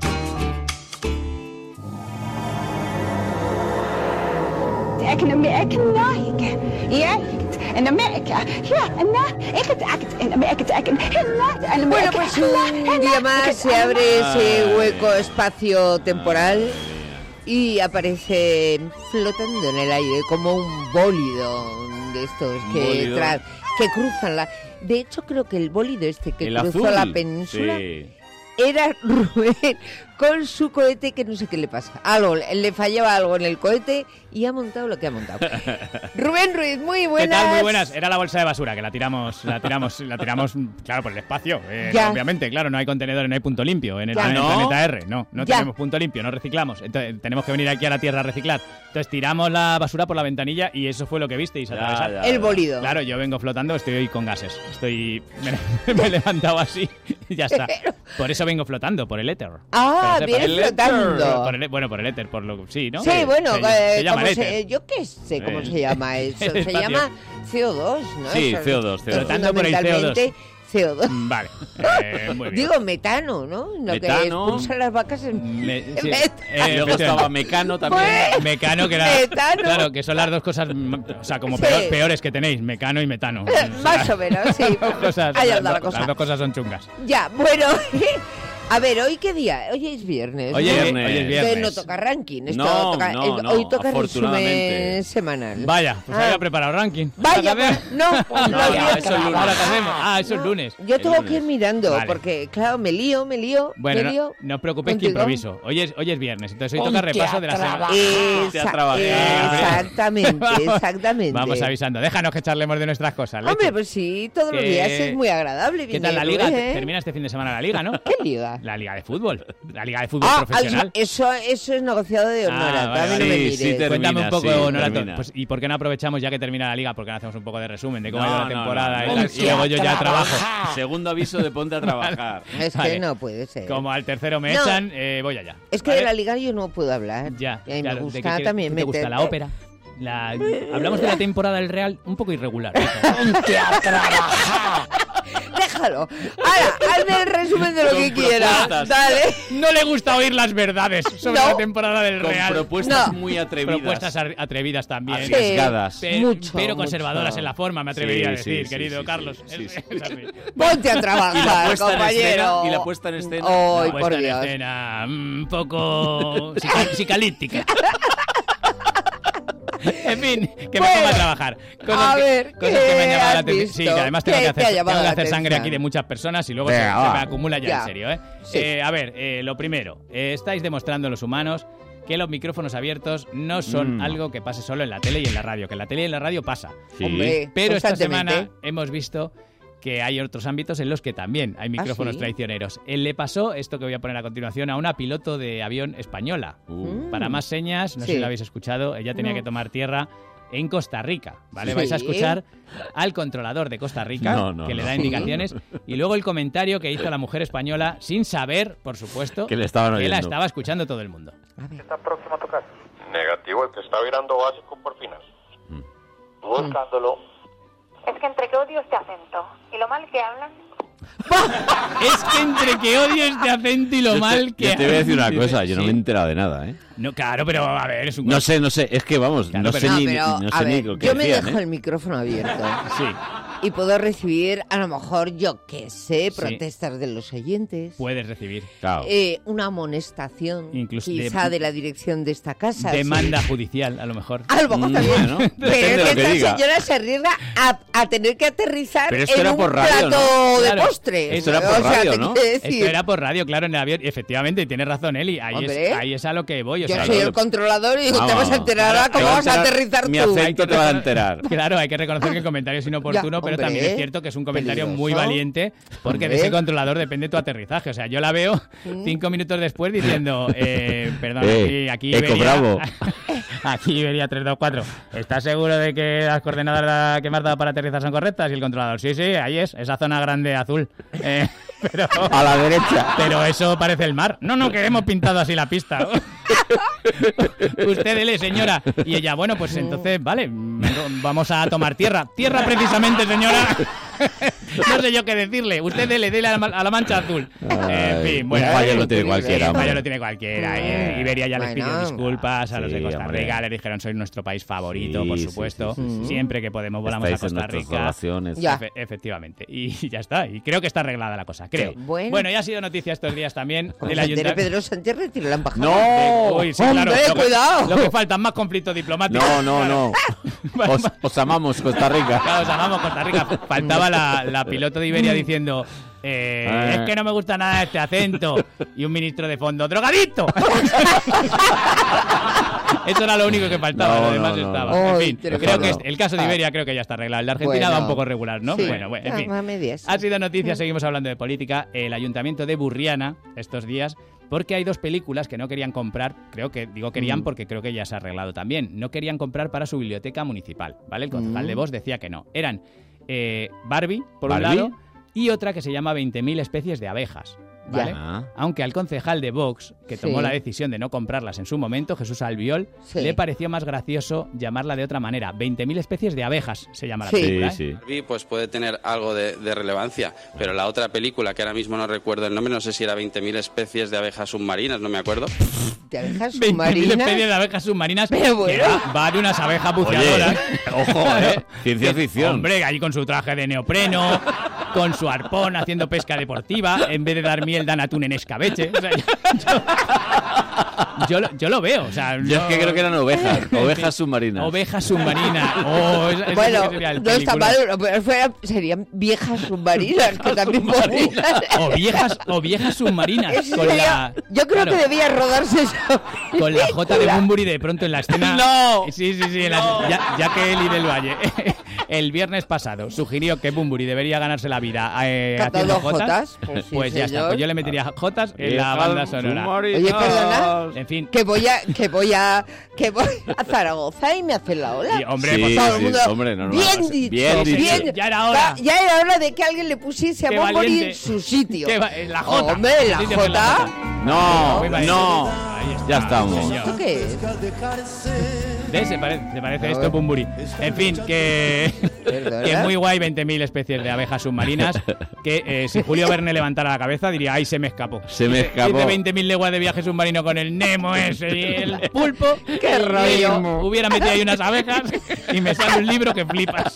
Bueno, pues un día más se abre ese hueco espacio-temporal y aparece flotando en el aire como un bólido de estos que, tra- que cruzan la... De hecho, creo que el bólido este que el cruzó azul. la península Sí. era Rubén con su cohete, que no sé qué le pasa. Algo, le fallaba algo en el cohete y ha montado lo que ha montado. Rubén Ruiz, muy buenas. ¿Qué tal? Muy buenas. Era la bolsa de basura, que la tiramos, la tiramos, la tiramos, claro, por el espacio. Eh, Ya. obviamente, claro, no hay contenedores, no hay punto limpio en el, Ya. en el ¿No? planeta R. No, no Ya. tenemos punto limpio, no reciclamos. Entonces tenemos que venir aquí a la Tierra a reciclar. Entonces tiramos la basura por la ventanilla y eso fue lo que visteis Ya, atravesar. ya, El bólido. Claro, yo vengo flotando, estoy hoy con gases. Estoy, me, me he levantado así y ya está. Por eso vengo flotando, por el éter. Ah, Pero sepa- vienes el éter. flotando. Por el- bueno, por el éter, por lo sí, ¿no? Sí, Se- bueno, se, eh, se llama ¿cómo el se- éter. yo qué sé cómo Eh, se llama eso. Se espacio. llama C O dos, ¿no? Sí, Eso- C O dos, C O dos. Flotando por el C O dos. fundamentalmente C O dos. Vale, eh, muy bien. Digo metano, ¿no? Lo que Metano. expulsan las vacas es Me- sí, metano. eh, Luego estaba Mecano también. Pues, Mecano, que era. Metano. Claro, que son las dos cosas, mm, o sea, como Sí. peor- peores que tenéis, mecano y metano. Más o menos, sí. Las dos cosas, Ahí las anda la do- cosa. las dos cosas son chungas. Ya, bueno. A ver, ¿hoy qué día? Hoy es viernes. Hoy es ¿no? viernes. Hoy es Entonces viernes. no toca ranking. Esto No, toca- no, eh, no, hoy toca afortunadamente. resumen semanal. Vaya, pues Ah. había preparado ranking. Vaya, Esta tarde. pues, no, pues No, no, ya, yo- eso es lunes. Ahora, ¿qué hacemos? Ah, eso es lunes. Yo El tengo lunes. que ir mirando, Vale. porque, claro, me lío, me lío, Bueno, me no, lío. no os preocupéis que contigo. improviso. Hoy es, hoy es viernes, entonces hoy toca Ponte repaso a de la semana. trabajar. Te ha Esa- trabajado. exactamente, Vamos- exactamente. Vamos avisando. Déjanos que charlemos de nuestras cosas. Lechu. Hombre, pues sí, todos los Que- días es muy agradable. ¿Qué viene tal la liga? Rubén. Termina este fin de semana la liga, ¿no? ¿Qué liga? liga? La liga de fútbol. La liga de fútbol Ah, profesional. eso, eso es negociado de Honora. Ah, vale, a mí no vale. me Sí, mires. sí, termina, Cuéntame un poco, sí, Norato, termina. pues, ¿y por qué no aprovechamos ya que termina la liga? ¿Por qué no hacemos un poco de resumen de cómo No, ha ido la no, temporada no, y, no. tal? Y luego yo ya trabajo? Segundo aviso de ponte a trabajar. Es que Vale. no puede ser. Como al tercero me No. echan, eh, voy allá. Es que ¿vale? de la liga yo no puedo hablar. Ya, Y a mí claro, me ¿de gusta qué- también qué te gusta? ¿La meterte- ópera? La... Hablamos de la temporada del Real un poco irregular. Ponte a trabajar. Déjalo. Ahora, hazme el resumen de lo Con que quieras. propuestas. Dale. No le gusta oír las verdades sobre No. la temporada del Con Real. propuestas No. muy atrevidas. Propuestas ar- atrevidas también. Arriesgadas. Pe- Mucho, pero conservadoras mucho. en la forma, me atrevería Sí, a decir, sí, querido sí, sí, Carlos. sí, Es- sí. es así. Ponte a Y la trabajar, puesta en compañero. escena- y la puesta en escena. Ay, La por puesta en Dios. escena, mm, un poco psica- psicalíptica. En fin, que me Bueno, ponga a trabajar. Cosas a que, ver, cosas ¿qué que me han llamado la has atención. visto? Sí, que además tengo ¿Qué que te hacer, ha tengo llamado que la hacer sangre atención? aquí de muchas personas y luego se, Venga, se va. me acumula ya, Ya. en serio. ¿eh? Sí. Eh, a ver, eh, lo primero, eh, estáis demostrando los humanos que los micrófonos abiertos no son Mm. algo que pase solo en la tele y en la radio, que en la tele y en la radio pasa. Sí. Hombre, Pero esta constantemente. semana hemos visto que hay otros ámbitos en los que también hay micrófonos ¿sí? traicioneros. Él le pasó esto que voy a poner a continuación a una piloto de avión española. Uh. Para más señas, no sé Sí. si lo habéis escuchado, ella tenía No. que tomar tierra en Costa Rica, ¿vale? Sí. Vais a escuchar al controlador de Costa Rica, No, no, que le no. da Sí. indicaciones, y luego el comentario que hizo la mujer española, sin saber, por supuesto, Que le estaban que la oyendo. estaba escuchando todo el mundo. ¿Está próximo a tocar? Negativo, el que está virando básico por final. Buscándolo. Es que entre que odio este acento y lo mal que hablan. Es que entre que odio este acento y lo Yo te- mal que... Yo te voy a decir una Sí, cosa, yo no sí. me he enterado de nada, ¿eh? No, claro, pero a ver, es un... No sé, no sé, es que vamos, Claro, no pero- sé No, ni, pero, no a sé ni ver, lo que yo me decían, dejo ¿eh? el micrófono abierto Sí. y puedo recibir, a lo mejor, yo qué sé, protestas de los oyentes. Puedes recibir. Claro. Eh, una amonestación, Incluso quizá de- de, la dirección de esta casa. Demanda sí. judicial, a lo mejor. A lo mejor Mm, también. bueno, Pero depende de es lo que que esta diga. señora se arriesga a, a tener que aterrizar Pero esto en era un por radio, plato ¿no? de Claro, postres. esto era por O sea, radio, te ¿no? quiero decir, Esto era por radio, claro, en el avión. Y efectivamente, tienes razón, Eli. Ahí, Hombre. es, ahí es a lo que voy. O yo sea, soy lo- el controlador y digo, te Vamos. vas a enterar ahora Te cómo va a vas a enterar aterrizar mi tú. acento te va a enterar. Claro, hay que reconocer que el comentario es inoportuno, Ya, pero hombre, también es cierto que es un comentario muy peligroso. valiente, porque de Hombre. ese controlador depende tu aterrizaje. O sea, yo la veo Mm. cinco minutos después diciendo, eh, perdón, Eh, aquí, aquí Eco Iberia, Bravo. aquí Iberia tres dos cuatro. ¿Estás seguro de que las coordenadas que me has dado para aterrizar son correctas? Y el controlador, sí, sí, ahí es, esa zona grande azul. Eh, pero, A la derecha. pero eso parece el mar. No, no, que hemos pintado así la pista. Usted dele, señora. Y ella, bueno, pues entonces, vale, vamos a tomar tierra. Tierra precisamente, señora. No sé yo qué decirle. Usted dele, dele a la, ma- a la mancha azul. En fin, bueno. un fallo lo tiene cualquiera, Un fallo hombre. lo tiene cualquiera. eh. Iberia ya les pidió Bueno. disculpas a los de Sí, Costa hombre. Rica. Les dijeron, sois nuestro país favorito, Sí, por sí, supuesto. sí, sí, sí. Siempre que podemos volamos Estáis a en Costa nuestras Rica. relaciones. Ya. Efe- efectivamente. Y ya está. Y creo que está arreglada la cosa, creo. Sí. Bueno. ya ha sido noticia estos días también. Cuando El se entere ayuntamiento. Pedro Sánchez retira la embajada. ¡No! Uy, sí, ¡Hombre, claro, lo que- cuidado! Lo que faltan más conflictos diplomáticos. No, no, no. Claro. Os, os amamos, Costa Rica. Claro, os amamos, Costa Rica. Faltaba la, la piloto de Iberia diciendo, eh, Eh. es que no me gusta nada este acento. Y un ministro de fondo, ¡drogadicto! Eso era lo único que faltaba, No, lo demás no, no, estaba. no. En Ay, fin, tremendo. creo que es- el caso de Iberia creo que ya está arreglado. El de Argentina Bueno. va un poco regular, ¿no? Sí. Bueno, bueno, en Ya, fin. a medias. Ha sido noticia, seguimos hablando de política. El ayuntamiento de Burriana, estos días, porque hay dos películas que no querían comprar, creo que, digo querían Mm. porque creo que ya se ha arreglado también, no querían comprar para su biblioteca municipal, ¿vale? El concejal Mm. de Vox decía que no. Eran eh, Barbie, por ¿Barbie? un lado, y otra que se llama veinte mil especies de abejas, ¿vale? Ya. Aunque al concejal de Vox, que tomó Sí. la decisión de no comprarlas en su momento, Jesús Albiol, Sí. le pareció más gracioso llamarla de otra manera. veinte mil especies de abejas se llama la Sí. película, ¿eh? Sí, sí. Barbie pues puede tener algo de, de relevancia, pero la otra película, que ahora mismo no recuerdo el nombre, no sé si era veinte mil especies de abejas submarinas, no me acuerdo. ¿Te abejas veinte mil submarinas? especies de abejas submarinas. Pero bueno. que va, va de unas abejas buceadoras. Ojo, ¿eh? Ciencia ficción. Hombre, ahí con su traje de neopreno, con su arpón haciendo pesca deportiva, en vez de dar miel dan atún en escabeche. O sea, yo, yo, lo, yo lo veo. O sea, yo no... es que creo que eran ovejas, ovejas submarinas. Ovejas submarinas. Oh, es, es bueno, que no está mal, pero fuera, serían viejas submarinas, que también podrían. O viejas, o viejas submarinas. Con sería, la, yo creo claro, que debía rodarse eso. Con la J de Bunbury de pronto en la escena. ¡No! Sí, sí, sí. En no. La, ya, ya que Eli del Valle el viernes pasado sugirió que Bunbury debería ganarse la vida eh, haciendo jotas, jotas, pues, sí, pues ya está. Pues yo le metería jotas en la banda sonora. Oye, perdona. En fin. Que voy a, que voy a, que voy a Zaragoza y me hacen la ola. Sí, hombre, sí, pues todo sí, el mundo. Hombre, no, no, bien no, dicho. Bien dicho. Bien, ya era hora. Ya era hora de que alguien le pusiese a Bunbury en su sitio. Va, la Jota. Hombre, la Jota. No, no. no. Ya estamos. ¿Esto qué es? ¿Ves? Se parece, se parece esto, Bunbury. En fin, que, que muy guay, veinte mil especies de abejas submarinas. Que eh, si Julio Verne levantara la cabeza diría, ¡ay, se me escapó! Se me escapó. Hice veinte mil leguas de viaje submarino con el Nemo ese y el pulpo. ¡Qué rollo! Hubiera metido ahí unas abejas y me sale un libro que flipas.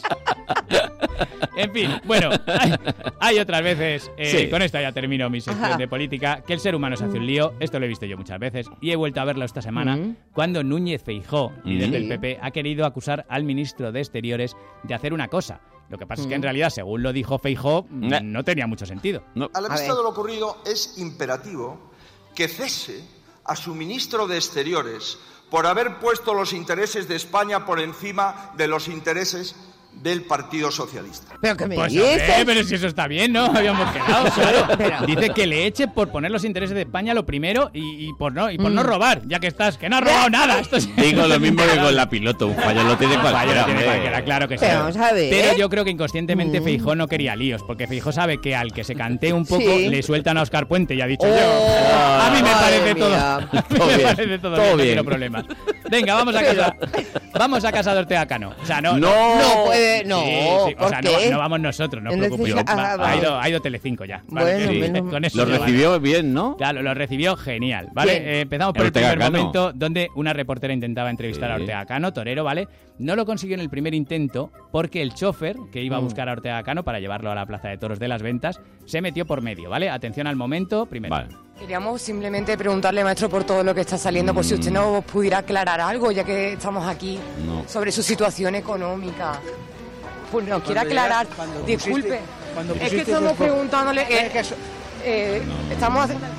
En fin, bueno, hay, hay otras veces, eh, sí. Con esto ya termino mi sección Ajá. de política, que el ser humano se hace un lío. Esto lo he visto yo muchas veces y he vuelto a verlo esta semana, uh-huh. cuando Núñez Feijóo, líder uh-huh. del P P, ha querido acusar al ministro de Exteriores de hacer una cosa. Lo que pasa uh-huh. es que en realidad, según lo dijo Feijóo, no, no tenía mucho sentido. No. A la vista de lo ocurrido, es imperativo que cese a su ministro de Exteriores por haber puesto los intereses de España por encima de los intereses del Partido Socialista. Pero que me pues, dices. Hombre, pero si eso está bien, ¿no? Habíamos quedado, claro. Pero... Dice que le eche por poner los intereses de España lo primero y, y por no y por mm. no robar, ya que estás, que no ha robado nada. Esto es... Digo lo mismo que con la piloto, un fallo lo tiene cualquiera. Tiene cualquiera, claro que sí. Pero, vamos a ver. Pero yo creo que inconscientemente mm. Feijóo no quería líos, porque Feijóo sabe que al que se cantee un poco sí. le sueltan a Óscar Puente y ha dicho oh, yo. A mí me parece todo. A mí me parece todo, todo bien, bien. No quiero problemas. Venga, vamos a casa. Vamos a casa de Ortega Cano. O sea, no. No, no puede, no. Sí, sí. O sea, no, no vamos nosotros, no os preocupéis. Ah, vale. ha, ido, ha ido Telecinco ya. ¿Vale? Bueno, sí. menos... Con eso lo ya, recibió vale. bien, ¿no? Claro, lo recibió genial, ¿vale? Eh, empezamos por el, el primer Cano. momento donde una reportera intentaba entrevistar sí. a Ortega Cano, torero, ¿vale? No lo consiguió en el primer intento porque el chofer que iba a buscar a Ortega Cano para llevarlo a la Plaza de Toros de las Ventas se metió por medio, ¿vale? Atención al momento, primero. Vale. Queríamos simplemente preguntarle, maestro, por todo lo que está saliendo, mm. por si usted nos pudiera aclarar algo, ya que estamos aquí, no. sobre su situación económica. Pues nos quiere aclarar, cuando disculpe, cuando es que estamos preguntándole, eh, eh, no. estamos haciendo...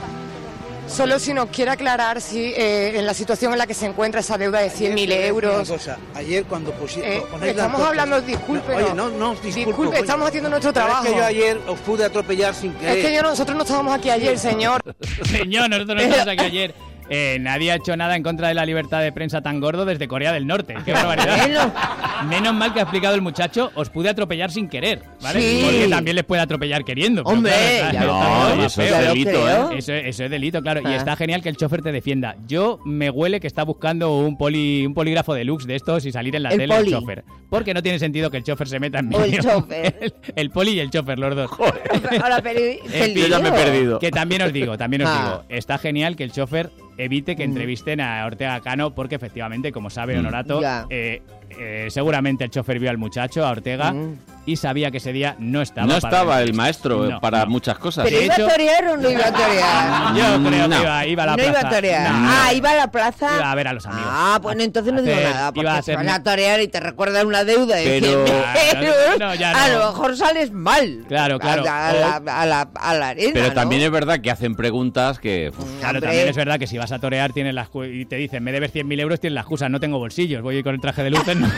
Solo si nos quiere aclarar si eh, en la situación en la que se encuentra esa deuda de cien mil euros. Cosa. Ayer cuando pusieron... Eh, estamos hablando, disculpe. No, oye, no, no, disculpe. Disculpe, estamos haciendo nuestro trabajo. Es que yo ayer os pude atropellar sin querer. Es que yo, nosotros no estábamos aquí ayer, señor. Señor, nosotros no estábamos aquí ayer. Eh, nadie ha hecho nada en contra de la libertad de prensa tan gordo desde Corea del Norte. ¡Qué barbaridad! Menos mal que ha explicado el muchacho, os pude atropellar sin querer, ¿vale? Sí. Porque también les puede atropellar queriendo. ¡Hombre! Claro, no, no, eso es delito, ¿eh? Eso, eso es delito, claro. Ah. Y está genial que el chofer te defienda. Yo me huele que está buscando un poli, un polígrafo deluxe de estos y salir en la el tele poli. el chofer. Porque no tiene sentido que el chofer se meta en medio. O el chofer. El, el poli y el chofer, los dos. Ahora, pero, en yo ya me he perdido. Que también os digo, también os ah. digo, está genial que el chofer evite que entrevisten a Ortega Cano porque efectivamente, como sabe Honorato, eh, eh, seguramente el chofer vio al muchacho, a Ortega, mm. y sabía que ese día no estaba. No estaba el maestro no, para no. muchas cosas. ¿Pero de iba hecho, a torear o no iba a torear? Yo creo no. que iba, iba a la no plaza. No iba a torear. No, ah, iba a la plaza. Iba a ver a los amigos. Ah, bueno, entonces no digo hacer, nada. Porque iba a se hacer... van a torear y te recuerdan una deuda de Pero, cien mil euros. No, ya no. A lo mejor sales mal. Claro, claro. A, a, la, a, la, a la arena, Pero ¿no? también es verdad que hacen preguntas que... Uf, claro, hombre. también es verdad que si vas a torear tienes las y te dicen, me debes cien mil euros, tienes la excusa, no tengo bolsillos, voy a ir con el traje de luces. No.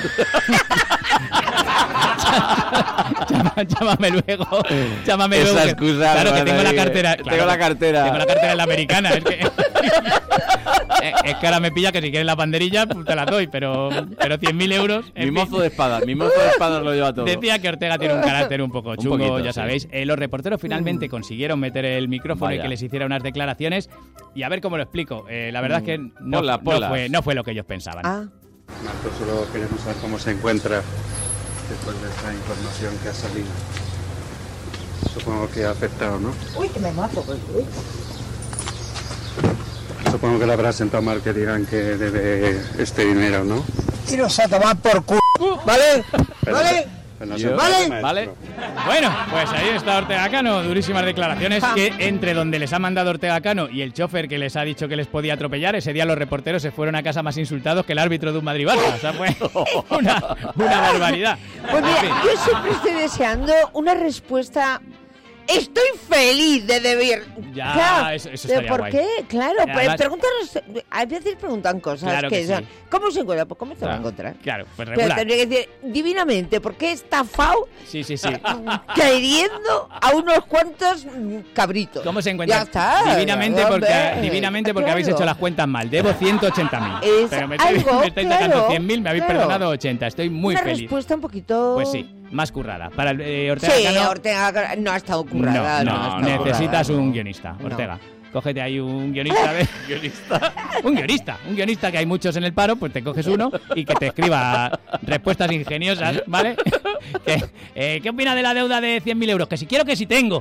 Llámame luego. Llámame Esa luego. excusa. Claro, que tengo la cartera. Claro, tengo la cartera. Tengo la cartera en la americana. Es que, es que ahora me pilla que si quieres la banderilla, pues te la doy, pero, pero cien mil euros. Mi mozo de espada, mi mozo de espada lo lleva todo. Decía que Ortega tiene un carácter un poco chungo, un poquito, ya sabéis. Sí. Eh, los reporteros finalmente mm. consiguieron meter el micrófono Vaya. y que les hiciera unas declaraciones. Y a ver cómo lo explico. Eh, la verdad mm. es que no, Ponla, no, fue, no fue lo que ellos pensaban. Ah. Marco, solo queremos saber cómo se encuentra después de esta información que ha salido. Supongo que ha afectado, ¿no? Uy, que me mato. Uy. Supongo que le habrá sentado mal que digan que debe este dinero, ¿no? Iros a tomar por culo, ¿vale? ¿Vale? Pues no Yo- se ¿Vale? puede, ¿Vale? maestro. Bueno, pues ahí está Ortega Cano, durísimas declaraciones que entre donde les ha mandado Ortega Cano y el chofer que les ha dicho que les podía atropellar, ese día los reporteros se fueron a casa más insultados que el árbitro de un Madrid-Barça. O sea, fue una, una barbaridad. Pues mira, En fin. yo siempre estoy deseando una respuesta. Estoy feliz de deber. Ya, Claro, eso- eso ¿de estaría ¿Por guay. qué? Claro, Y pues además- pregúntanos. A veces preguntan cosas Claro que, que son. sí. ¿Cómo se encuentra? Pues ¿cómo se va a Claro, encontrar? Claro, pues Pero regular. tendría que decir divinamente, porque he estafado Sí, sí, sí. queriendo a unos cuantos mm, cabritos. ¿Cómo se encuentra? Ya está. Divinamente porque, hombre, divinamente porque claro. habéis hecho las cuentas mal. Debo ciento ochenta mil. Es Pero me, estoy- algo, me estáis claro, sacando cien mil, me habéis claro. perdonado ochenta. Estoy muy Una feliz. respuesta un poquito. Pues sí, más currada. Para el, eh, Ortega Sí, Cano, Ortega no ha estado currada. no, No, no, ha estado necesitas currada, un no. guionista, No. Ortega. Cógete ahí un guionista de... ¿Guionista? Un guionista, un guionista que hay muchos en el paro, pues te coges uno y que te escriba respuestas ingeniosas, ¿vale? Que, eh, ¿Qué opina de la deuda de cien mil euros? Que si quiero, que si tengo.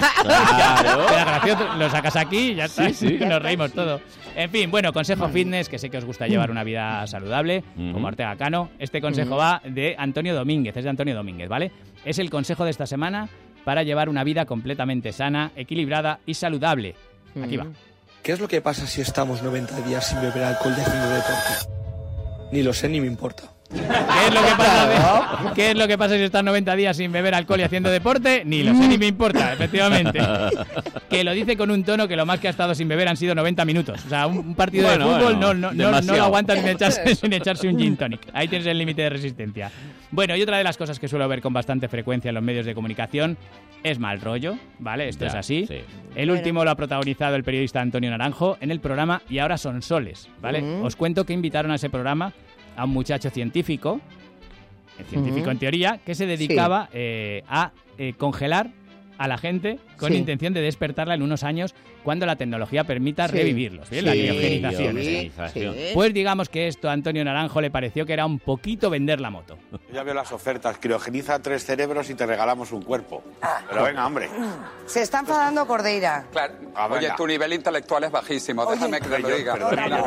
Claro. Queda gracioso, lo sacas aquí y ya está. Sí, sí. Nos reímos todo. En fin, bueno, consejo fitness, que sé que os gusta llevar una vida saludable, como Ortega Cano. Este consejo Ujú. va de Antonio Domínguez, es de Antonio Domínguez, ¿vale? Es el consejo de esta semana para llevar una vida completamente sana, equilibrada y saludable. Aquí va. ¿Qué es lo que pasa si estamos noventa días sin beber alcohol y haciendo deporte? Ni lo sé ni me importa. ¿Qué es lo que pasa? ¿Qué es lo que pasa si estás noventa días sin beber alcohol y haciendo deporte? Ni lo sé ni me importa, efectivamente. Que lo dice con un tono que lo más que ha estado sin beber han sido noventa minutos. O sea, un un partido Bueno, de fútbol bueno, no, no, no, no demasiado. lo aguanta sin echarse, sin echarse un gin tonic. Ahí tienes el límite de resistencia. Bueno, y otra de las cosas que suelo ver con bastante frecuencia en los medios de comunicación es mal rollo, ¿vale? Esto Ya, es así. sí. El último lo ha protagonizado el periodista Antonio Naranjo en el programa Y ahora son soles, ¿vale? Mm. Os cuento que invitaron a ese programa a un muchacho científico, el científico Mm. en teoría, que se dedicaba eh, a eh, congelar a la gente con Sí. intención de despertarla en unos años cuando la tecnología permita Sí. revivirlos, ¿bien? La Sí, criogenización. sí, sí. Pues digamos que esto a Antonio Naranjo le pareció que era un poquito vender la moto. Yo ya veo las ofertas. Criogeniza tres cerebros y te regalamos un cuerpo. Pero venga, hombre. Se está enfadando Cordeira. Claro. Ah, Oye, venga. tu nivel intelectual es bajísimo, déjame que te lo Yo, diga. perdone,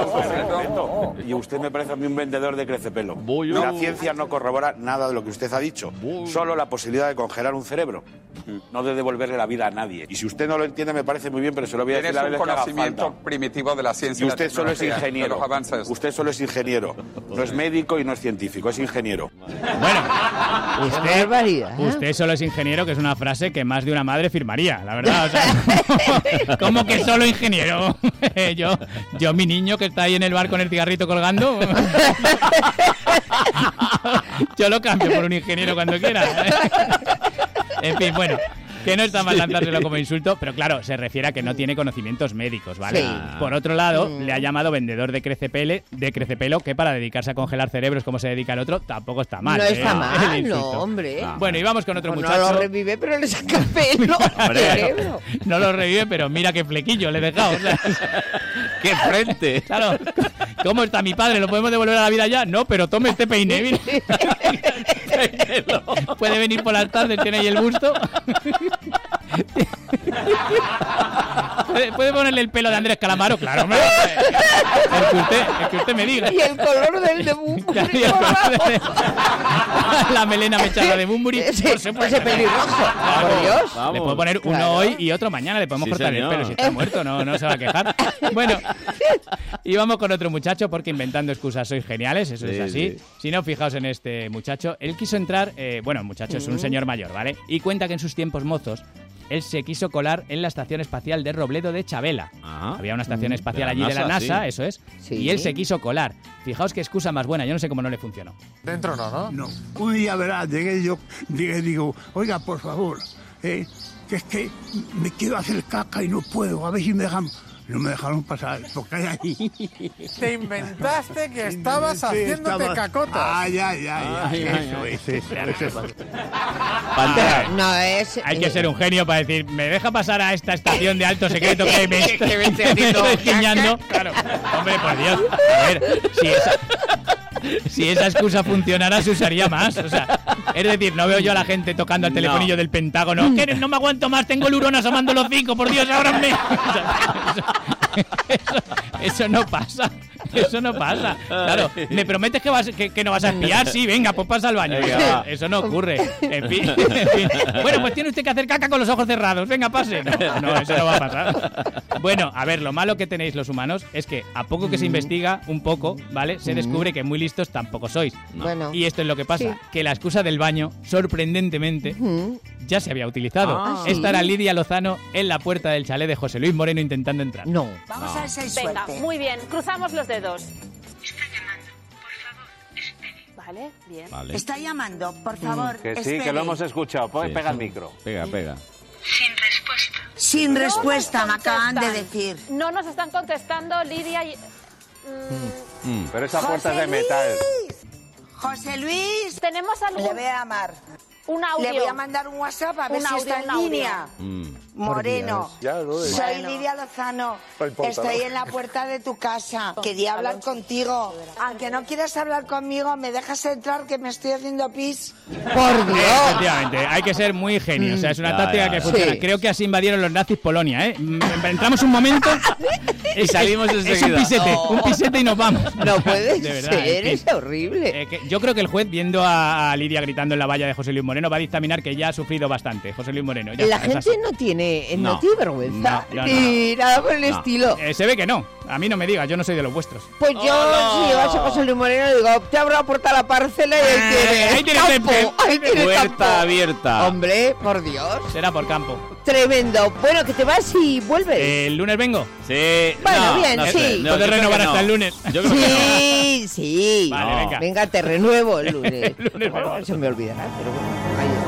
y usted me parece a mí un vendedor de crecepelo. La ciencia no corrobora nada de lo que usted ha dicho. Solo la posibilidad de congelar un cerebro, no de devolverle la vida a nadie. Y si usted no lo entiende, me parece muy bien, pero se lo voy a decir Tienes la un vez que haga conocimiento falta. primitivo de la ciencia Y y la usted solo es tecnología, de ingeniero. los avances. Usted solo es ingeniero. No es médico y no es científico, es ingeniero. Usted, barbaridad, ¿eh? usted solo es ingeniero, que es una frase que más de una madre firmaría, la verdad. O sea, ¿cómo que solo ingeniero? yo, yo, mi niño que está ahí en el bar con el cigarrito colgando, yo lo cambio por un ingeniero cuando quiera. En fin, bueno, que no está mal lanzárselo como insulto, pero claro, se refiere a que no tiene conocimientos médicos, ¿vale? Sí. Por otro lado, le ha llamado vendedor de crecepele, de crecepelo, que para dedicarse a congelar cerebros como se dedica el otro, tampoco está mal. No ¿eh? está El mal, insulto. no, hombre. Bueno, y vamos con otro Pues no muchacho. lo revive, pero le saca pelo al Hombre, cerebro. no lo revive, pero mira qué flequillo le he dejado. O sea, ¡Qué frente! claro, ¿cómo está mi padre? ¿Lo podemos devolver a la vida ya? No, pero tome este peine. Mire. Puede venir por las tardes, tiene ahí el busto. ¿Puede, puede ponerle el pelo de Andrés Calamaro? Claro, hombre. El que usted, el que usted me diga. Y el color del de Bunbury. Y el color de- La melena mechada de Bunbury. Ese- por supuesto. ese pelirrojo. Claro. Por Dios. Le puedo poner uno Claro. hoy y otro mañana. Le podemos Sí, cortar señor. el pelo. Si está muerto, no, no se va a quejar. Bueno, y vamos con otro muchacho, porque inventando excusas sois geniales, eso es Sí, así. sí. Si no, fijaos en este muchacho. Él quiso entrar, eh, bueno, el muchacho es un Mm. señor mayor, ¿vale? Y cuenta que en sus tiempos mozos él se quiso colar en la estación espacial de Robledo de Chabela. Ah. Había una estación Mm, espacial de la allí de la NASA, NASA, sí. eso es. Sí. Y él se quiso colar. Fijaos qué excusa más buena, yo no sé cómo no le funcionó. Dentro no, ¿no? No. Un día, verás, llegué yo, llegué, digo, oiga, por favor, eh, que es que me quiero hacer caca y no puedo, a ver si me dejan. No me dejaron pasar, porque hay ahí. Te inventaste que estabas Sí, haciéndote estaba- cacotas. Ay, ay, ay, Ay, ay, ay, eso ay. es, eso, eso es. Pantera. No, es... Hay que ser un genio para decir, ¿me deja pasar a esta estación de alto secreto que me, Que me estoy me haciendo estoy guiñando? Claro, hombre, por Dios. A ver, si esa, si esa excusa funcionara, se usaría más. O sea, es decir, no veo yo a la gente tocando al telefonillo No. del Pentágono. Que no me aguanto más, tengo el hurón asomando los cinco, por Dios, ahora me... O sea, eso, eso, eso no pasa. Eso no pasa. Claro, ¿me prometes que, vas, que, que no vas a espiar? Sí, venga, pues pasa al baño. Venga, eso no ocurre. En fin, en fin. Bueno, pues tiene usted que hacer caca con los ojos cerrados. Venga, pase. No, no, eso no va a pasar. Bueno, a ver, lo malo que tenéis los humanos es que a poco que se investiga un poco, ¿vale? Se descubre que muy listos tampoco sois. No. Bueno, y esto es lo que pasa, sí. que la excusa del baño, sorprendentemente, uh-huh. ya se había utilizado. Ah, Esta ¿sí? era Lidia Lozano en la puerta del chalet de José Luis Moreno intentando entrar. No. Vamos no. a ver si hay Venga, suerte. muy bien, cruzamos los dedos. Está llamando, por favor, espere. Vale, bien. Vale. Está llamando, por favor, Que sí, espere. que lo hemos escuchado. Pues Sí, pega sí. el micro. Pega, pega. Sin respuesta. Sin No respuesta, nos me acaban de contestan. decir. No nos están contestando, Lidia y... Mm, Mm. Pero esa puerta es José de metal. Luis. José Luis. ¿Tenemos algún... Le voy a llamar. Un audio. Le voy a mandar un WhatsApp a ver Un si audio, está un en audio. línea. Mm. Moreno, Ya, lo de- soy Bueno. Lidia Lozano. El portavoz. Estoy en la puerta de tu casa. Quería hablar contigo. Aunque no quieras hablar conmigo, ¿me dejas entrar que me estoy haciendo pis? Por Dios. Efectivamente, hay que ser muy genio. O sea, es una Ya, táctica ya, que ya. funciona. Sí. Creo que así invadieron los nazis Polonia, ¿eh? Mm, Entramos un momento Y salimos es, es un enseguida. pisete, No. un pisete y nos vamos. No puede De verdad, ser, en fin. es horrible. Eh, que yo creo que el juez, viendo a, a Lidia gritando en la valla de José Luis Moreno, va a dictaminar que ya ha sufrido bastante José Luis Moreno. Ya La está, es gente así. no tiene, no, No. tiene vergüenza, No, no, ni nada por el No. estilo. Eh, se ve que no. A mí no me digas, yo no soy de los vuestros. Pues yo, ¡Hola! si llevas a José Luis Moreno, digo, te abro la puerta a la parcela y ahí Eh, tienes ahí tienes campo, césped. ahí tienes Puerta campo. abierta. Hombre, por Dios. Será por campo. Tremendo. Bueno, que te vas y vuelves. ¿El lunes vengo? Sí. Bueno, no, bien, no sí. sé. Puedo No, yo creo renovar que no. hasta el lunes. Yo creo que no. Sí, sí. Vale, No. venga. Venga, te renuevo el lunes. El lunes Bueno, vuelvo. se me olvidará, pero bueno, ahí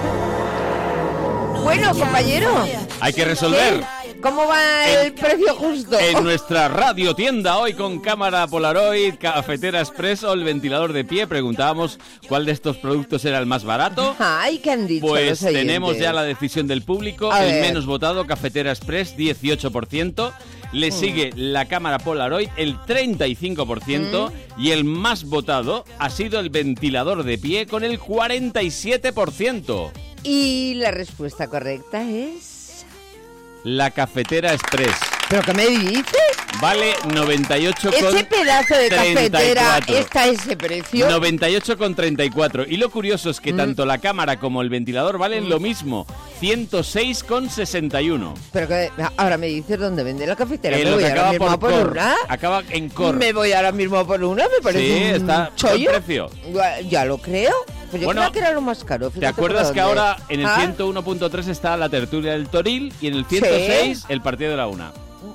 está. Bueno, compañero. Hay que resolver. ¿Qué? ¿Cómo va el precio justo? En nuestra radio tienda hoy con cámara Polaroid, cafetera express o el ventilador de pie, preguntábamos cuál de estos productos era el más barato. Ay, ¿qué han dicho Pues los oyentes? tenemos ya la decisión del público. A El ver. menos votado, cafetera express, dieciocho por ciento. Le sigue la cámara Polaroid, el treinta y cinco por ciento. Y el más votado ha sido el ventilador de pie con el cuarenta y siete por ciento. Y la respuesta correcta es... La cafetera express. ¿Pero qué me dices? Vale noventa y ocho con Ese pedazo de cafetera treinta y cuatro. está a ese precio. noventa y ocho con treinta y cuatro. Y lo curioso es que Mm. tanto la cámara como el ventilador valen lo mismo, ciento seis con sesenta y uno. Pero que ahora me dices dónde vende la cafetera. Eh, me lo voy que ahora acaba mismo por a por Cor. una. Acaba en Cor. Me voy ahora mismo a por una, me parece Sí, un está buen chollo. precio. Ya, ya lo creo. Pues yo Bueno, creo que era lo más caro. ¿Te fíjate acuerdas por que dónde. ahora en el ¿Ah? ciento uno punto tres está la tertulia del Toril y en el ciento seis el partido de la una?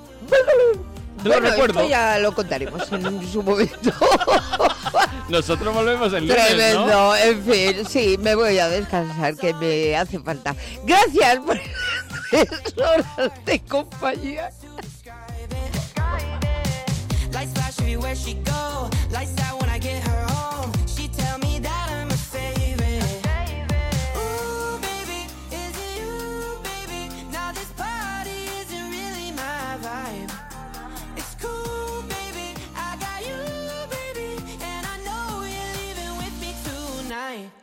Te lo Bueno, recuerdo. esto ya lo contaremos en su momento. Nosotros volvemos el lunes, Tremendo, ¿no? en fin, sí, me voy a descansar, que me hace falta. Gracias por tres horas de compañía. Lights flash everywhere she go. Lights that